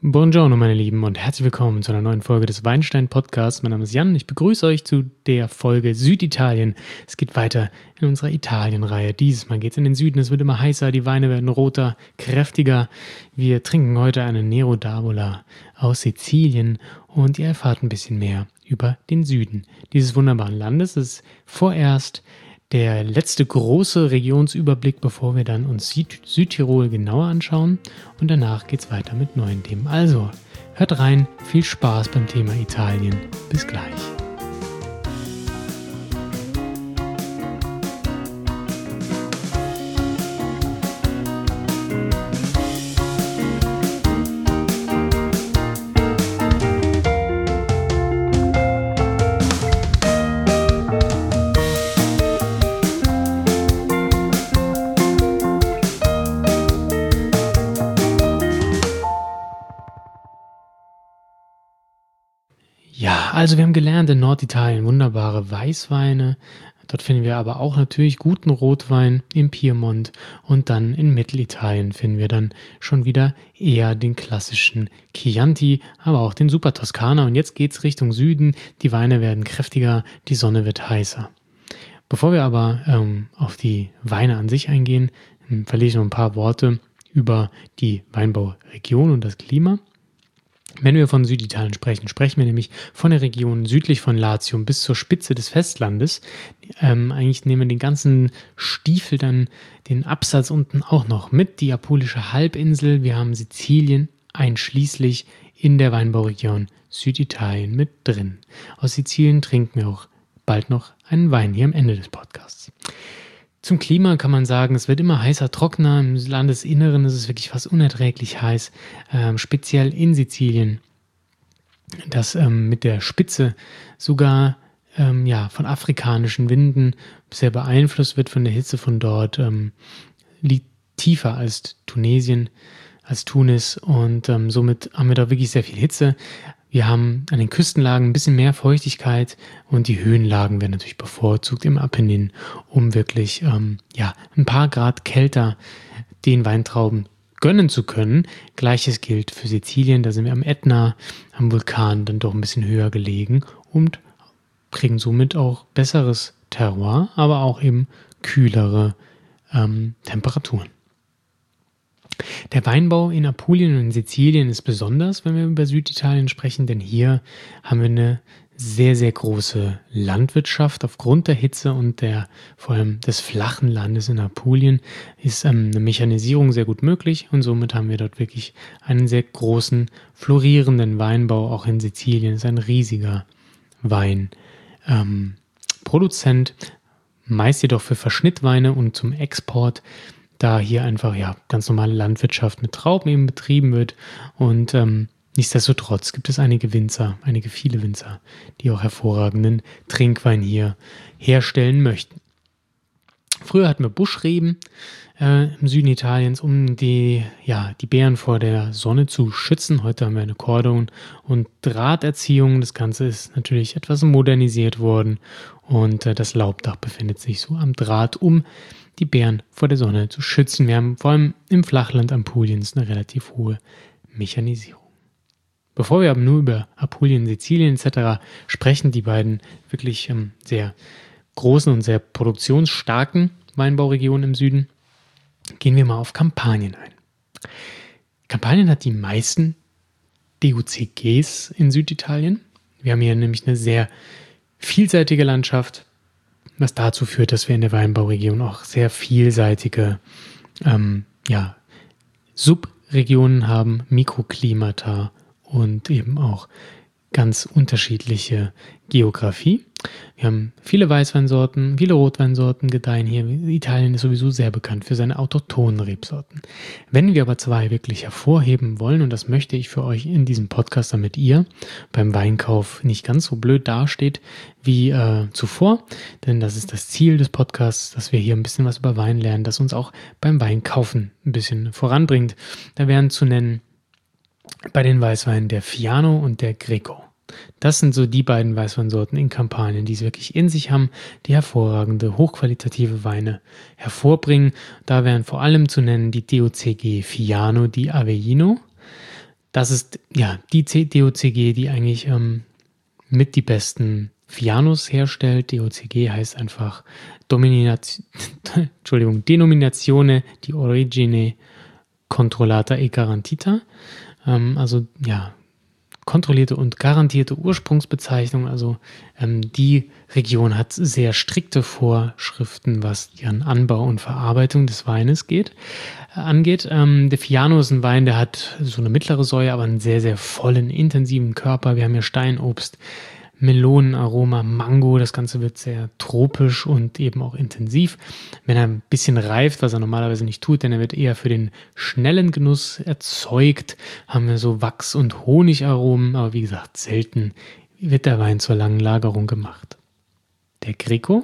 Buongiorno, meine Lieben, und herzlich willkommen zu einer neuen Folge des Weinstein-Podcasts. Mein Name ist Jan, ich begrüße euch zu der Folge Süditalien. Es geht weiter in unserer Italien-Reihe. Dieses Mal geht es in den Süden, es wird immer heißer, die Weine werden roter, kräftiger. Wir trinken heute eine Nero d'Avola aus Sizilien und ihr erfahrt ein bisschen mehr über den Süden dieses wunderbaren Landes. Es ist vorerst der letzte große Regionsüberblick, bevor wir dann uns Südtirol genauer anschauen, und danach geht es weiter mit neuen Themen. Also, hört rein, viel Spaß beim Thema Italien. Bis gleich. Ja, also wir haben gelernt, in Norditalien wunderbare Weißweine. Dort finden wir aber auch natürlich guten Rotwein im Piemont, und dann in Mittelitalien finden wir dann schon wieder eher den klassischen Chianti, aber auch den Super Toskana. Und jetzt geht es Richtung Süden, die Weine werden kräftiger, die Sonne wird heißer. Bevor wir aber auf die Weine an sich eingehen, verliere ich noch ein paar Worte über die Weinbauregion und das Klima. Wenn wir von Süditalien sprechen, sprechen wir nämlich von der Region südlich von Latium bis zur Spitze des Festlandes. Eigentlich nehmen wir den ganzen Stiefel, dann den Absatz unten auch noch mit, die Apulische Halbinsel. Wir haben Sizilien einschließlich in der Weinbauregion Süditalien mit drin. Aus Sizilien trinken wir auch bald noch einen Wein hier am Ende des Podcasts. Zum Klima kann man sagen, es wird immer heißer, trockener. Im Landesinneren ist es wirklich fast unerträglich heiß, speziell in Sizilien, das mit der Spitze sogar von afrikanischen Winden sehr beeinflusst wird von der Hitze von dort, liegt tiefer als Tunesien, als Tunis, und somit haben wir da wirklich sehr viel Hitze. Wir haben an den Küstenlagen ein bisschen mehr Feuchtigkeit, und die Höhenlagen werden natürlich bevorzugt im Apennin, um wirklich ein paar Grad kälter den Weintrauben gönnen zu können. Gleiches gilt für Sizilien, da sind wir am Ätna, am Vulkan, dann doch ein bisschen höher gelegen und kriegen somit auch besseres Terroir, aber auch eben kühlere Temperaturen. Der Weinbau in Apulien und in Sizilien ist besonders, wenn wir über Süditalien sprechen, denn hier haben wir eine sehr, sehr große Landwirtschaft. Aufgrund der Hitze und vor allem des flachen Landes in Apulien ist eine Mechanisierung sehr gut möglich, und somit haben wir dort wirklich einen sehr großen, florierenden Weinbau. Auch in Sizilien ist ein riesiger Weinproduzent, meist jedoch für Verschnittweine und zum Export, da hier einfach ganz normale Landwirtschaft mit Trauben eben betrieben wird. Und nichtsdestotrotz gibt es viele Winzer, die auch hervorragenden Trinkwein hier herstellen möchten. Früher hatten wir Buschreben im Süden Italiens, um die Beeren vor der Sonne zu schützen. Heute haben wir eine Kordon- und Drahterziehung. Das Ganze ist natürlich etwas modernisiert worden, und das Laubdach befindet sich so am Draht, um die Beeren vor der Sonne zu schützen. Wir haben vor allem im Flachland Apuliens eine relativ hohe Mechanisierung. Bevor wir aber nur über Apulien, Sizilien etc. sprechen, die beiden wirklich sehr großen und sehr produktionsstarken Weinbauregionen im Süden, gehen wir mal auf Kampanien ein. Kampanien hat die meisten DOCGs in Süditalien. Wir haben hier nämlich eine sehr vielseitige Landschaft, was dazu führt, dass wir in der Weinbauregion auch sehr vielseitige Subregionen haben, Mikroklimata und eben auch ganz unterschiedliche Geografie. Wir haben viele Weißweinsorten, viele Rotweinsorten gedeihen hier. Italien ist sowieso sehr bekannt für seine autochthonen Rebsorten. Wenn wir aber zwei wirklich hervorheben wollen, und das möchte ich für euch in diesem Podcast, damit ihr beim Weinkauf nicht ganz so blöd dasteht wie zuvor, denn das ist das Ziel des Podcasts, dass wir hier ein bisschen was über Wein lernen, das uns auch beim Weinkaufen ein bisschen voranbringt. Da wären zu nennen bei den Weißweinen der Fiano und der Greco. Das sind so die beiden Weißweinsorten in Kampanien, die es wirklich in sich haben, die hervorragende, hochqualitative Weine hervorbringen. Da wären vor allem zu nennen die DOCG Fiano di Avellino, Das ist ja die DOCG, die eigentlich mit die besten Fianos herstellt. DOCG heißt einfach Denominazione di Origine Controllata e Garantita. Also ja, kontrollierte und garantierte Ursprungsbezeichnung. Also die Region hat sehr strikte Vorschriften, was ihren Anbau und Verarbeitung des Weines angeht. Der Fiano ist ein Wein, der hat so eine mittlere Säure, aber einen sehr, sehr vollen, intensiven Körper. Wir haben hier Steinobst, Melonenaroma, Mango. Das Ganze wird sehr tropisch und eben auch intensiv. Wenn er ein bisschen reift, was er normalerweise nicht tut, denn er wird eher für den schnellen Genuss erzeugt, haben wir so Wachs- und Honigaromen. Aber wie gesagt, selten wird der Wein zur langen Lagerung gemacht. Der Greco,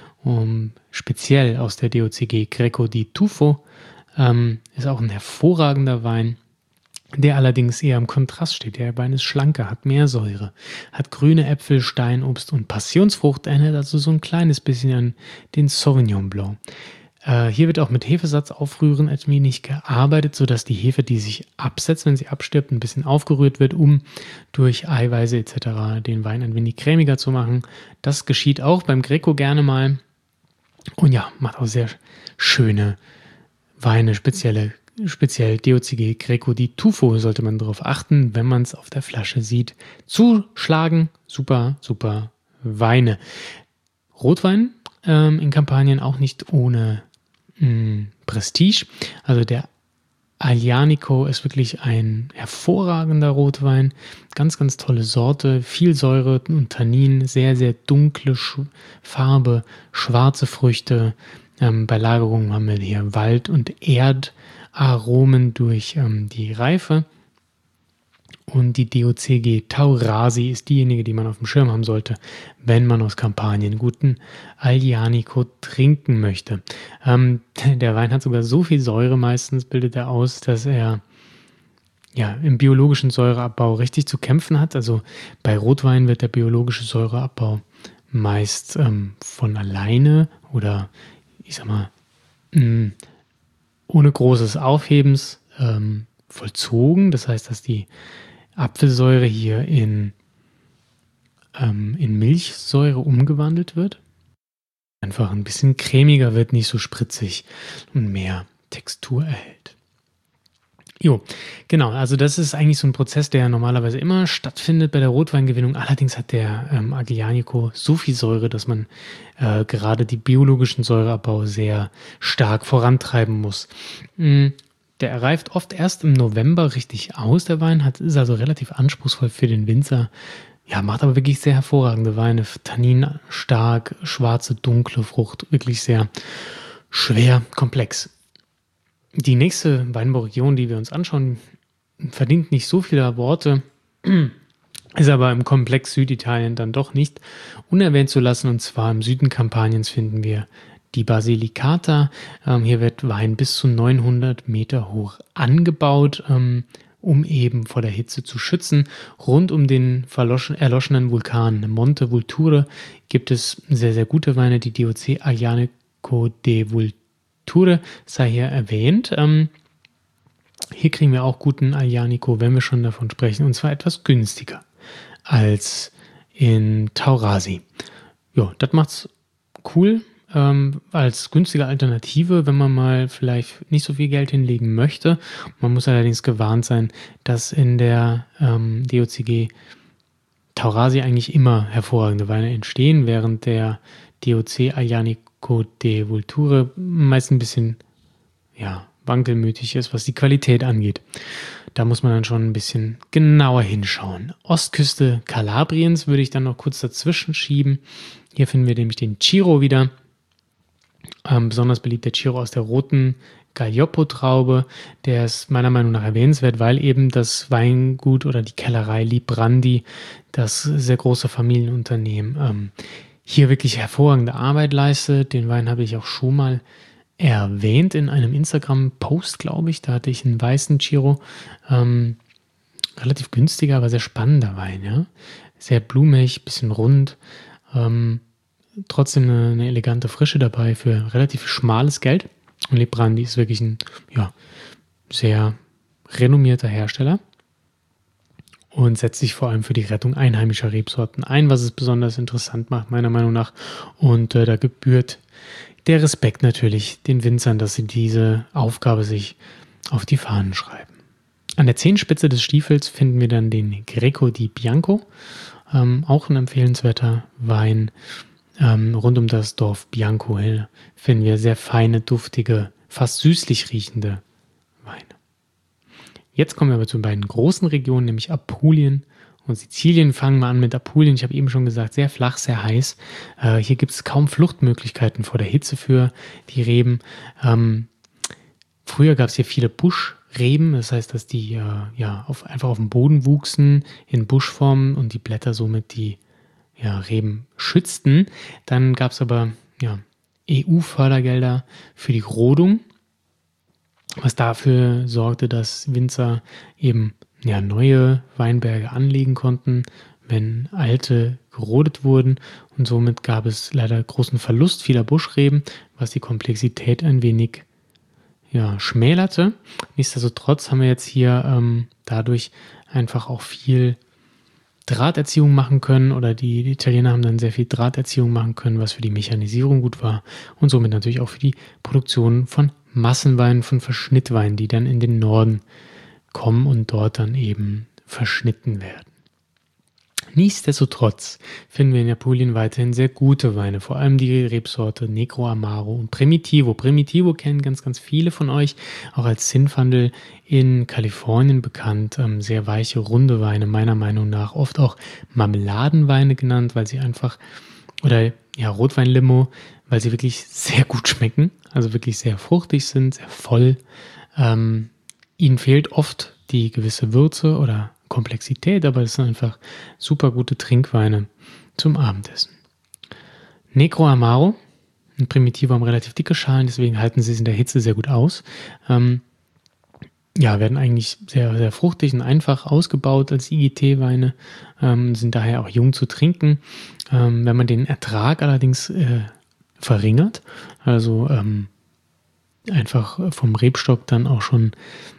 speziell aus der DOCG Greco di Tufo, ist auch ein hervorragender Wein, der allerdings eher im Kontrast steht. Der Wein ist schlanker, hat mehr Säure, hat grüne Äpfel, Steinobst und Passionsfrucht, erinnert also so ein kleines bisschen an den Sauvignon Blanc. Hier wird auch mit Hefesatz aufrühren ein wenig gearbeitet, sodass die Hefe, die sich absetzt, wenn sie abstirbt, ein bisschen aufgerührt wird, um durch Eiweiße etc. den Wein ein wenig cremiger zu machen. Das geschieht auch beim Greco gerne mal. Und ja, macht auch sehr schöne Weine, speziell DOCG Greco di Tufo, sollte man darauf achten, wenn man es auf der Flasche sieht. Zuschlagen, super, super Weine. Rotwein in Kampanien auch nicht ohne Prestige. Also der Aglianico ist wirklich ein hervorragender Rotwein. Ganz, ganz tolle Sorte. Viel Säure und Tannin, sehr, sehr dunkle Farbe, schwarze Früchte. Bei Lagerung haben wir hier Wald- und Erdaromen durch die Reife. Und die DOCG Taurasi ist diejenige, die man auf dem Schirm haben sollte, wenn man aus Kampanien guten Aglianico trinken möchte. Der Wein hat sogar so viel Säure meistens, bildet er aus, dass er ja im biologischen Säureabbau richtig zu kämpfen hat. Also bei Rotwein wird der biologische Säureabbau meist von alleine oder ich sag mal ohne großes Aufhebens vollzogen. Das heißt, dass die Apfelsäure hier in Milchsäure umgewandelt wird. Einfach ein bisschen cremiger wird, nicht so spritzig und mehr Textur erhält. Jo, genau, also das ist eigentlich so ein Prozess, der normalerweise immer stattfindet bei der Rotweingewinnung. Allerdings hat der Aglianico so viel Säure, dass man gerade die biologischen Säureabbau sehr stark vorantreiben muss. Der reift oft erst im November richtig aus, der Wein, ist also relativ anspruchsvoll für den Winzer. Ja, macht aber wirklich sehr hervorragende Weine. Tannin stark, schwarze, dunkle Frucht, wirklich sehr schwer, komplex. Die nächste Weinbauregion, die wir uns anschauen, verdient nicht so viele Worte, ist aber im Komplex Süditalien dann doch nicht unerwähnt zu lassen. Und zwar im Süden Kampaniens finden wir die Basilicata. Hier wird Wein bis zu 900 Meter hoch angebaut, um eben vor der Hitze zu schützen. Rund um den erloschenen Vulkan Monte Vulture gibt es sehr, sehr gute Weine. Die DOC Aglianico de Vulture sei hier erwähnt. Hier kriegen wir auch guten Aglianico, wenn wir schon davon sprechen, und zwar etwas günstiger als in Taurasi. Ja, das macht's cool. Als günstige Alternative, wenn man mal vielleicht nicht so viel Geld hinlegen möchte. Man muss allerdings gewarnt sein, dass in der DOCG Taurasi eigentlich immer hervorragende Weine entstehen, während der DOC Aglianico de Vulture meist ein bisschen wankelmütig ist, was die Qualität angeht. Da muss man dann schon ein bisschen genauer hinschauen. Ostküste Kalabriens würde ich dann noch kurz dazwischen schieben. Hier finden wir nämlich den Ciro wieder. Besonders beliebt der Ciro aus der roten Gallioppo-Traube. Der ist meiner Meinung nach erwähnenswert, weil eben das Weingut oder die Kellerei Librandi, das sehr große Familienunternehmen, hier wirklich hervorragende Arbeit leistet. Den Wein habe ich auch schon mal erwähnt in einem Instagram-Post, glaube ich. Da hatte ich einen weißen Ciro. Relativ günstiger, aber sehr spannender Wein. Ja? Sehr blumig, bisschen rund. Trotzdem eine elegante Frische dabei für relativ schmales Geld. Und Librandi ist wirklich ein sehr renommierter Hersteller. und setzt sich vor allem für die Rettung einheimischer Rebsorten ein, was es besonders interessant macht, meiner Meinung nach. Und da gebührt der Respekt natürlich den Winzern, dass sie diese Aufgabe sich auf die Fahnen schreiben. An der Zehenspitze des Stiefels finden wir dann den Greco di Bianco, auch ein empfehlenswerter Wein. Rund um das Dorf Bianco finden wir sehr feine, duftige, fast süßlich riechende Weine. Jetzt kommen wir aber zu beiden großen Regionen, nämlich Apulien und Sizilien. Fangen wir an mit Apulien. Ich habe eben schon gesagt, sehr flach, sehr heiß. Hier gibt es kaum Fluchtmöglichkeiten vor der Hitze für die Reben. Früher gab es hier viele Buschreben, das heißt, dass die einfach auf dem Boden wuchsen in Buschform und die Blätter somit die Reben schützten. Dann gab es aber EU-Fördergelder für die Rodung, was dafür sorgte, dass Winzer eben neue Weinberge anlegen konnten, wenn alte gerodet wurden. Und somit gab es leider großen Verlust vieler Buschreben, was die Komplexität ein wenig schmälerte. Nichtsdestotrotz haben wir jetzt hier dadurch einfach auch viel Drahterziehung machen können, oder die Italiener haben dann sehr viel Drahterziehung machen können, was für die Mechanisierung gut war und somit natürlich auch für die Produktion von Massenweinen, von Verschnittweinen, die dann in den Norden kommen und dort dann eben verschnitten werden. Nichtsdestotrotz finden wir in Apulien weiterhin sehr gute Weine, vor allem die Rebsorte Negro Amaro und Primitivo. Primitivo kennen ganz, ganz viele von euch, auch als Zinfandel in Kalifornien bekannt. Sehr weiche, runde Weine, meiner Meinung nach oft auch Marmeladenweine genannt, weil sie einfach, oder Rotweinlimo, weil sie wirklich sehr gut schmecken, also wirklich sehr fruchtig sind, sehr voll. Ihnen fehlt oft die gewisse Würze oder Komplexität, aber es sind einfach super gute Trinkweine zum Abendessen. Negro Amaro und Primitivo haben relativ dicke Schalen, deswegen halten sie es in der Hitze sehr gut aus. Werden eigentlich sehr, sehr fruchtig und einfach ausgebaut als IGT-Weine, sind daher auch jung zu trinken. Wenn man den Ertrag allerdings verringert, also einfach vom Rebstock dann auch schon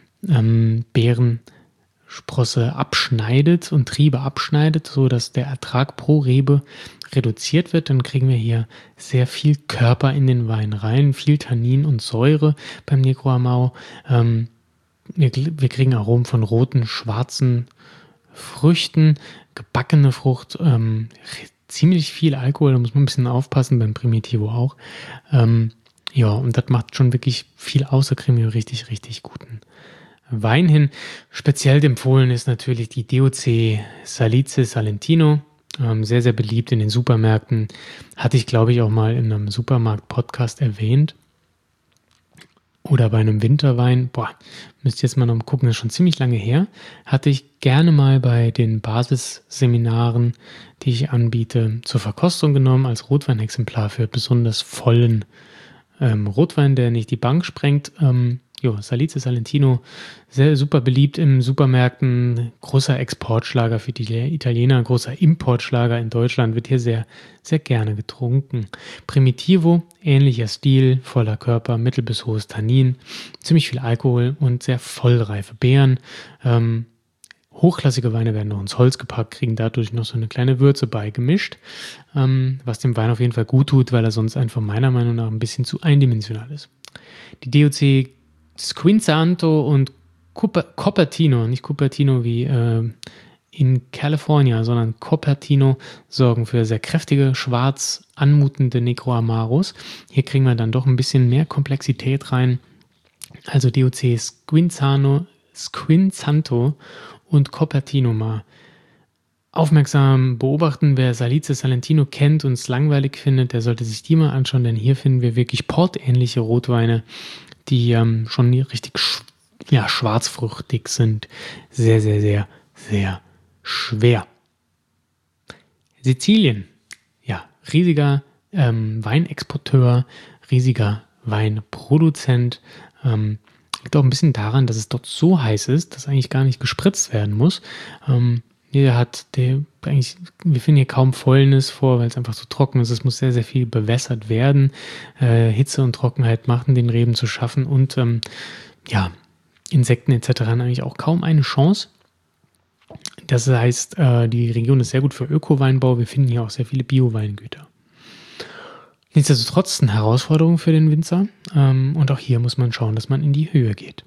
Beerensprosse abschneidet und Triebe abschneidet, sodass der Ertrag pro Rebe reduziert wird, dann kriegen wir hier sehr viel Körper in den Wein rein, viel Tannin und Säure beim Negro Amaro. Wir kriegen Aromen von roten, schwarzen Früchten, gebackene Frucht, ziemlich viel Alkohol, da muss man ein bisschen aufpassen, beim Primitivo auch. Und das macht schon wirklich viel aus, da kriegen wir richtig, richtig guten Wein hin. Speziell empfohlen ist natürlich die DOC Salice Salentino, sehr, sehr beliebt in den Supermärkten. Hatte ich, glaube ich, auch mal in einem Supermarkt-Podcast erwähnt. Oder bei einem Winterwein, müsst ihr jetzt mal noch mal gucken, das ist schon ziemlich lange her. Hatte ich gerne mal bei den Basisseminaren, die ich anbiete, zur Verkostung genommen, als Rotweinexemplar für besonders vollen Rotwein, der nicht die Bank sprengt. Salice Salentino, sehr super beliebt in Supermärkten, großer Exportschlager für die Italiener, großer Importschlager in Deutschland, wird hier sehr, sehr gerne getrunken. Primitivo, ähnlicher Stil, voller Körper, mittel bis hohes Tannin, ziemlich viel Alkohol und sehr vollreife Beeren. Hochklassige Weine werden noch ins Holz gepackt, kriegen dadurch noch so eine kleine Würze beigemischt, was dem Wein auf jeden Fall gut tut, weil er sonst einfach meiner Meinung nach ein bisschen zu eindimensional ist. Die DOC Squinzanto und Cupertino, nicht Cupertino wie in California, sondern Cupertino sorgen für sehr kräftige, schwarz anmutende Negro Amaros. Hier kriegen wir dann doch ein bisschen mehr Komplexität rein. Also DOC Squinzanto und Cupertino mal aufmerksam beobachten. Wer Salice Salentino kennt und es langweilig findet, der sollte sich die mal anschauen, denn hier finden wir wirklich portähnliche Rotweine, die schon richtig schwarzfruchtig sind. Sehr, sehr, sehr, sehr schwer. Sizilien, riesiger Weinexporteur, riesiger Weinproduzent. Liegt auch ein bisschen daran, dass es dort so heiß ist, dass eigentlich gar nicht gespritzt werden muss. Wir finden hier kaum Fäulnis vor, weil es einfach so trocken ist. Es muss sehr, sehr viel bewässert werden. Hitze und Trockenheit machen den Reben zu schaffen und Insekten etc. haben eigentlich auch kaum eine Chance. Das heißt, die Region ist sehr gut für Öko-Weinbau. Wir finden hier auch sehr viele Bio-Weingüter. Nichtsdestotrotz eine Herausforderung für den Winzer. Und auch hier muss man schauen, dass man in die Höhe geht.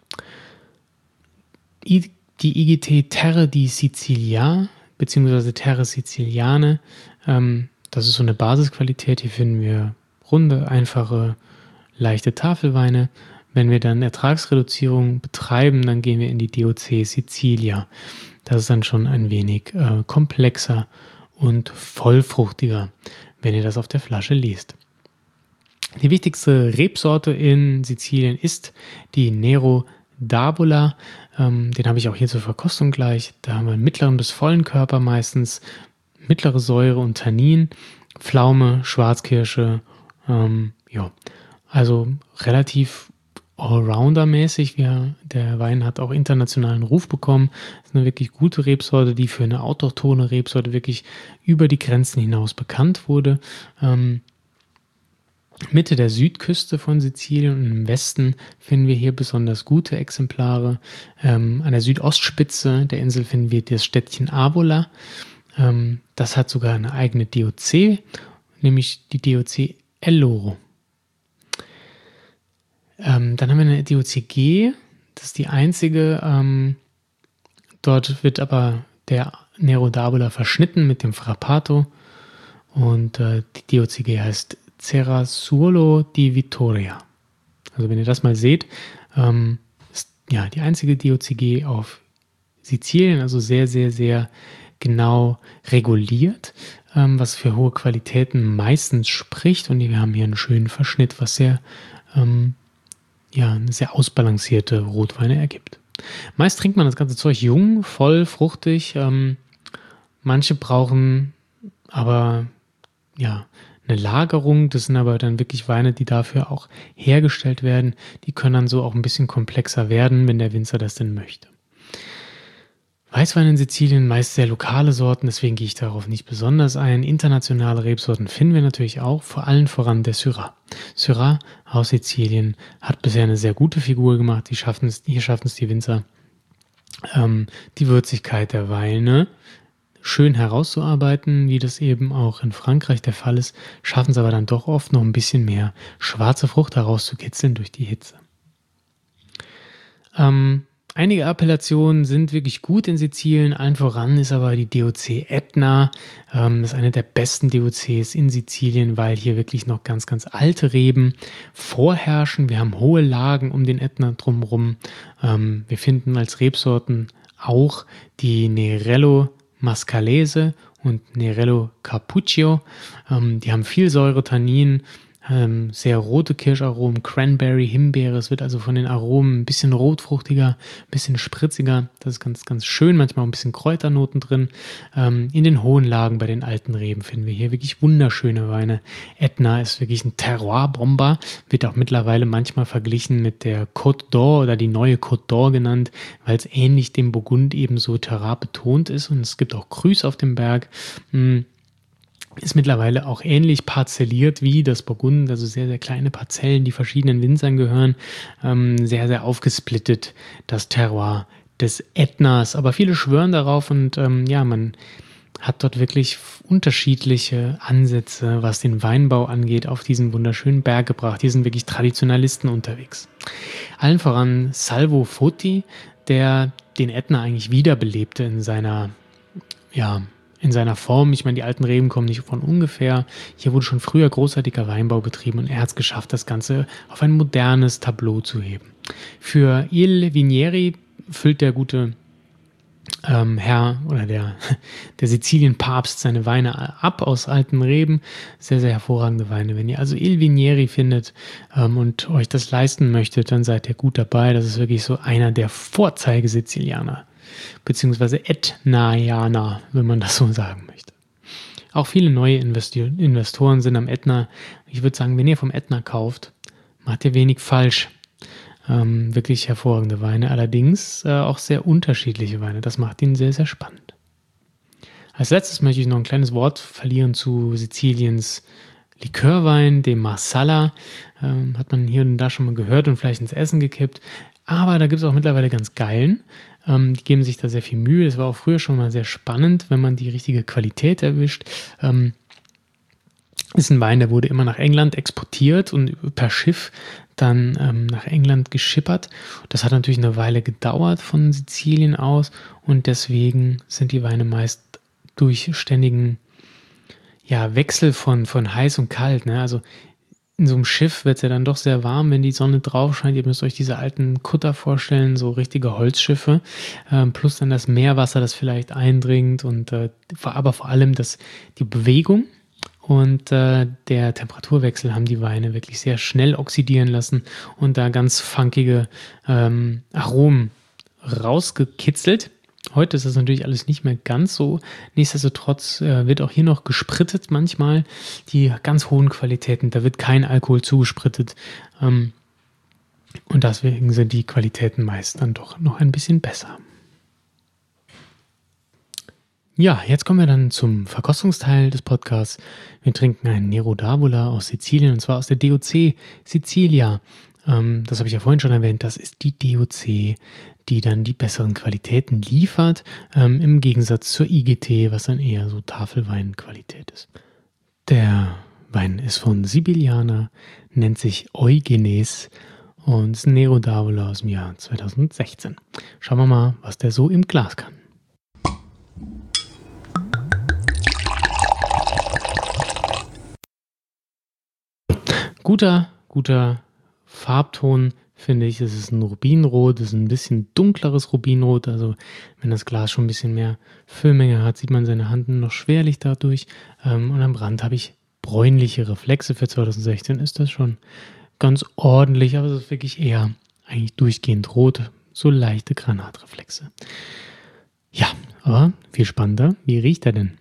Die IGT Terre di Sicilia bzw. Terre Siciliane, das ist so eine Basisqualität. Hier finden wir runde, einfache, leichte Tafelweine. Wenn wir dann Ertragsreduzierung betreiben, dann gehen wir in die DOC Sicilia. Das ist dann schon ein wenig komplexer und vollfruchtiger, wenn ihr das auf der Flasche lest. Die wichtigste Rebsorte in Sizilien ist die Nero d'Avola. Den habe ich auch hier zur Verkostung gleich. Da haben wir einen mittleren bis vollen Körper meistens, mittlere Säure und Tannin, Pflaume, Schwarzkirsche, also relativ Allrounder-mäßig. Der Wein hat auch internationalen Ruf bekommen. Das ist eine wirklich gute Rebsorte, die für eine autochthone Rebsorte wirklich über die Grenzen hinaus bekannt wurde. Mitte der Südküste von Sizilien und im Westen finden wir hier besonders gute Exemplare. An der Südostspitze der Insel finden wir das Städtchen Avola. Das hat sogar eine eigene DOC, nämlich die DOC Elloro. Dann haben wir eine DOC G, das ist die einzige. Dort wird aber der Nero d'Avola verschnitten mit dem Frappato und die DOC G heißt Cerasuolo di Vittoria. Also wenn ihr das mal seht, ist ja die einzige DOCG auf Sizilien, also sehr, sehr, sehr genau reguliert, was für hohe Qualitäten meistens spricht. Und wir haben hier einen schönen Verschnitt, was sehr, eine sehr ausbalancierte Rotweine ergibt. Meist trinkt man das ganze Zeug jung, voll, fruchtig. Manche brauchen aber eine Lagerung. Das sind aber dann wirklich Weine, die dafür auch hergestellt werden. Die können dann so auch ein bisschen komplexer werden, wenn der Winzer das denn möchte. Weißwein in Sizilien, meist sehr lokale Sorten, deswegen gehe ich darauf nicht besonders ein. Internationale Rebsorten finden wir natürlich auch, vor allem voran der Syrah. Syrah aus Sizilien hat bisher eine sehr gute Figur gemacht. Hier schaffen es die Winzer, die Würzigkeit der Weine schön herauszuarbeiten, wie das eben auch in Frankreich der Fall ist, schaffen es aber dann doch oft noch ein bisschen mehr schwarze Frucht herauszukitzeln durch die Hitze. Einige Appellationen sind wirklich gut in Sizilien, allen voran ist aber die DOC Etna. Das ist eine der besten DOCs in Sizilien, weil hier wirklich noch ganz, ganz alte Reben vorherrschen. Wir haben hohe Lagen um den Etna drumherum. Wir finden als Rebsorten auch die Nerello Mascalese und Nerello Cappuccio. Die haben viel Säure, Tannin, sehr rote Kirscharomen, Cranberry, Himbeere. Es wird also von den Aromen ein bisschen rotfruchtiger, ein bisschen spritziger. Das ist ganz, ganz schön. Manchmal auch ein bisschen Kräuternoten drin. In den hohen Lagen bei den alten Reben finden wir hier wirklich wunderschöne Weine. Etna ist wirklich ein Terroir-Bomber. Wird auch mittlerweile manchmal verglichen mit der Côte d'Or oder die neue Côte d'Or genannt, weil es ähnlich dem Burgund ebenso Terroir betont ist. Und es gibt auch Crus auf dem Berg. Ist mittlerweile auch ähnlich parzelliert wie das Burgund, also sehr, sehr kleine Parzellen, die verschiedenen Winzern gehören, sehr, sehr aufgesplittet, das Terroir des Ätnas. Aber viele schwören darauf und man hat dort wirklich unterschiedliche Ansätze, was den Weinbau angeht, auf diesen wunderschönen Berg gebracht. Hier sind wirklich Traditionalisten unterwegs. Allen voran Salvo Foti, der den Ätna eigentlich wiederbelebte in seiner Form. Ich meine, die alten Reben kommen nicht von ungefähr. Hier wurde schon früher großartiger Weinbau betrieben und er hat es geschafft, das Ganze auf ein modernes Tableau zu heben. Für Il Vinieri füllt der gute Herr oder der Sizilien-Papst seine Weine ab aus alten Reben. Sehr, sehr hervorragende Weine. Wenn ihr also Il Vinieri findet und euch das leisten möchtet, dann seid ihr gut dabei. Das ist wirklich so einer der Vorzeige-Sizilianer. Beziehungsweise Etnaianer, wenn man das so sagen möchte. Auch viele neue Investoren sind am Ätna. Ich würde sagen, wenn ihr vom Ätna kauft, macht ihr wenig falsch. Wirklich hervorragende Weine, allerdings auch sehr unterschiedliche Weine. Das macht ihn sehr, sehr spannend. Als letztes möchte ich noch ein kleines Wort verlieren zu Siziliens Likörwein, dem Marsala. Hat man hier und da schon mal gehört und vielleicht ins Essen gekippt. Aber da gibt es auch mittlerweile ganz geilen. Die geben sich da sehr viel Mühe. Das war auch früher schon mal sehr spannend, wenn man die richtige Qualität erwischt. Ist ein Wein, der wurde immer nach England exportiert und per Schiff dann nach England geschippert. Das hat natürlich eine Weile gedauert von Sizilien aus und deswegen sind die Weine meist durch ständigen Wechsel von heiß und kalt. Ne? Also in so einem Schiff wird es ja dann doch sehr warm, wenn die Sonne drauf scheint. Ihr müsst euch diese alten Kutter vorstellen, so richtige Holzschiffe. Plus dann das Meerwasser, das vielleicht eindringt und aber vor allem die Bewegung und der Temperaturwechsel haben die Weine wirklich sehr schnell oxidieren lassen und da ganz funkige Aromen rausgekitzelt. Heute ist das natürlich alles nicht mehr ganz so. Nichtsdestotrotz wird auch hier noch gesprittet manchmal. Die ganz hohen Qualitäten, da wird kein Alkohol zugesprittet. Und deswegen sind die Qualitäten meist dann doch noch ein bisschen besser. Ja, jetzt kommen wir dann zum Verkostungsteil des Podcasts. Wir trinken einen Nero d'Avola aus Sizilien und zwar aus der DOC Sicilia. Das habe ich ja vorhin schon erwähnt. Das ist die DOC, die dann die besseren Qualitäten liefert, im Gegensatz zur IGT, was dann eher so Tafelweinqualität ist. Der Wein ist von Sibiliana, nennt sich Eugenes und ist ein Nero d'Avola aus dem Jahr 2016. Schauen wir mal, was der so im Glas kann. Guter Farbton, finde ich. Es ist ein Rubinrot, es ist ein bisschen dunkleres Rubinrot. Also wenn das Glas schon ein bisschen mehr Füllmenge hat, sieht man seine Hand noch schwerlich dadurch. Und am Rand habe ich bräunliche Reflexe. Für 2016 ist das schon ganz ordentlich, aber es ist wirklich eher eigentlich durchgehend rot, so leichte Granatreflexe. Ja, aber viel spannender, wie riecht er denn?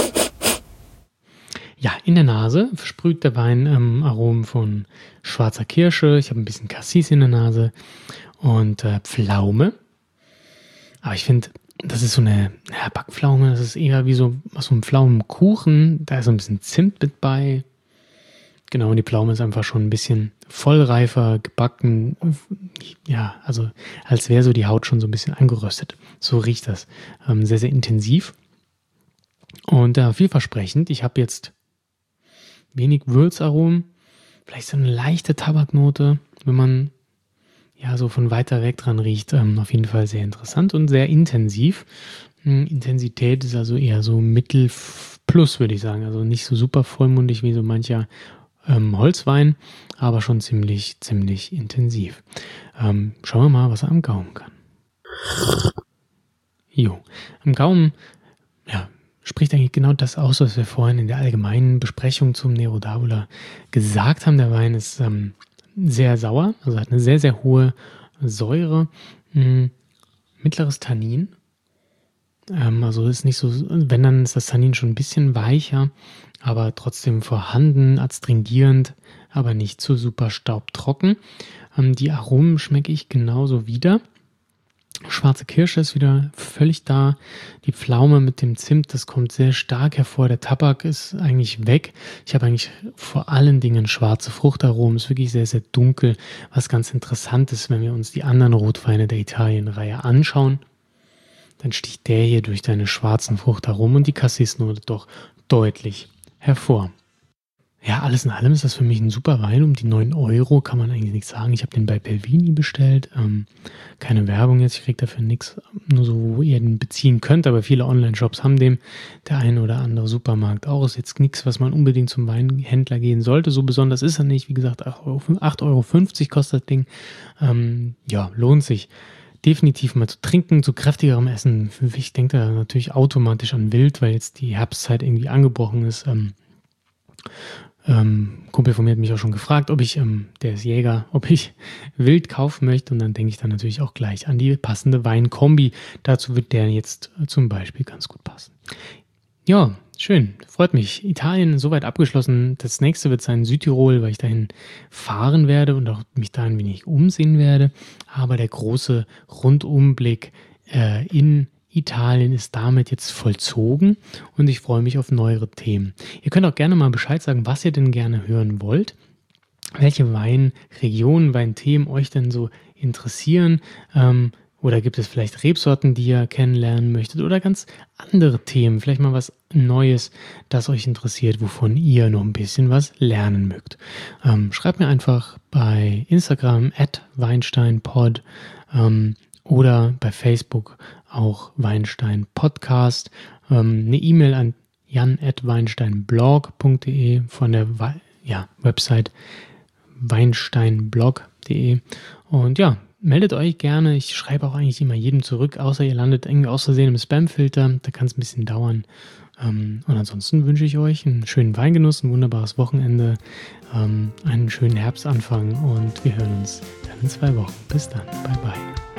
Ja, in der Nase versprüht der Wein Aromen von schwarzer Kirsche. Ich habe ein bisschen Cassis in der Nase und Pflaume. Aber ich finde, das ist so eine Backpflaume. Das ist eher wie so aus so einem Pflaumenkuchen. Da ist so ein bisschen Zimt mit bei. Genau, und die Pflaume ist einfach schon ein bisschen vollreifer, gebacken. Ja, also als wäre so die Haut schon so ein bisschen angeröstet. So riecht das. Sehr, sehr intensiv und vielversprechend. Ich habe jetzt wenig Würzaromen, vielleicht so eine leichte Tabaknote, wenn man ja so von weiter weg dran riecht. Auf jeden Fall sehr interessant und sehr intensiv. Intensität ist also eher so Mittel plus, würde ich sagen. Also nicht so super vollmundig wie so mancher Holzwein, aber schon ziemlich intensiv. Schauen wir mal, was er am Gaumen kann. Am Gaumen, spricht eigentlich genau das aus, was wir vorhin in der allgemeinen Besprechung zum Nero d'Avola gesagt haben. Der Wein ist sehr sauer, also hat eine sehr, sehr hohe Säure, mittleres Tannin. Also ist nicht so, wenn, dann ist das Tannin schon ein bisschen weicher, aber trotzdem vorhanden, adstringierend, aber nicht zu super staubtrocken. Die Aromen schmecke ich genauso wieder. Schwarze Kirsche ist wieder völlig da. Die Pflaume mit dem Zimt, das kommt sehr stark hervor. Der Tabak ist eigentlich weg. Ich habe eigentlich vor allen Dingen schwarze Fruchtaromen. Ist wirklich sehr, sehr dunkel. Was ganz interessant ist, wenn wir uns die anderen Rotweine der Italienreihe anschauen, dann sticht der hier durch seine schwarzen Fruchtaromen und die Cassis-Note doch deutlich hervor. Ja, alles in allem ist das für mich ein super Wein. Um die 9 Euro kann man eigentlich nichts sagen. Ich habe den bei Belvini bestellt. Keine Werbung jetzt, ich kriege dafür nichts. Nur so, wo ihr den beziehen könnt. Aber viele Online-Shops haben den. Der eine oder andere Supermarkt auch. Ist jetzt nichts, was man unbedingt zum Weinhändler gehen sollte. So besonders ist er nicht. Wie gesagt, 8,50 Euro kostet das Ding. Lohnt sich. Definitiv mal zu trinken, zu kräftigerem Essen. Ich denke da natürlich automatisch an Wild, weil jetzt die Herbstzeit irgendwie angebrochen ist. Kumpel von mir hat mich auch schon gefragt, der ist Jäger, ob ich Wild kaufen möchte, und dann denke ich dann natürlich auch gleich an die passende Weinkombi. Dazu wird der jetzt zum Beispiel ganz gut passen. Ja, schön, freut mich. Italien soweit abgeschlossen. Das nächste wird sein Südtirol, weil ich dahin fahren werde und auch mich da ein wenig umsehen werde. Aber der große Rundumblick in Italien ist damit jetzt vollzogen und ich freue mich auf neuere Themen. Ihr könnt auch gerne mal Bescheid sagen, was ihr denn gerne hören wollt, welche Weinregionen, Weinthemen euch denn so interessieren? Oder gibt es vielleicht Rebsorten, die ihr kennenlernen möchtet oder ganz andere Themen, vielleicht mal was Neues, das euch interessiert, wovon ihr noch ein bisschen was lernen mögt? Schreibt mir einfach bei Instagram @weinsteinpod oder bei Facebook auch Weinstein Podcast. Eine E-Mail an jan@weinsteinblog.de von der Website weinsteinblog.de. Und ja, meldet euch gerne. Ich schreibe auch eigentlich immer jedem zurück, außer ihr landet irgendwie aus Versehen im Spamfilter. Da kann es ein bisschen dauern. Und ansonsten wünsche ich euch einen schönen Weingenuss, ein wunderbares Wochenende, einen schönen Herbstanfang und wir hören uns dann in 2 Wochen. Bis dann. Bye, bye.